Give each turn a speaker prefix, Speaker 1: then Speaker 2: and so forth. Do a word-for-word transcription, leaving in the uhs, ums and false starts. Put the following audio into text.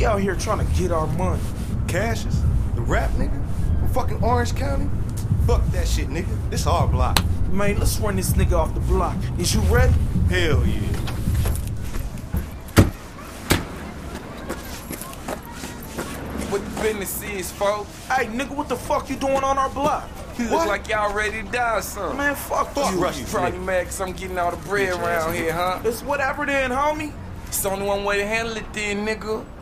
Speaker 1: We out here trying to get our money.
Speaker 2: Cassius? The rap nigga? From fucking Orange County? Fuck that shit, nigga. This our block.
Speaker 1: Man, let's run this nigga off the block. Is you ready?
Speaker 2: Hell yeah.
Speaker 3: What the business is, folks?
Speaker 1: Hey, nigga, what the fuck you doing on our block?
Speaker 3: You look like y'all ready to die or something.
Speaker 1: Man, fuck,
Speaker 2: Fuck
Speaker 1: you.
Speaker 2: Rush.
Speaker 3: You probably mad cause I'm getting all the bread
Speaker 2: Bitch
Speaker 3: around
Speaker 2: ass
Speaker 3: here, huh?
Speaker 1: It's whatever then, homie.
Speaker 3: It's only one way to handle it then, nigga.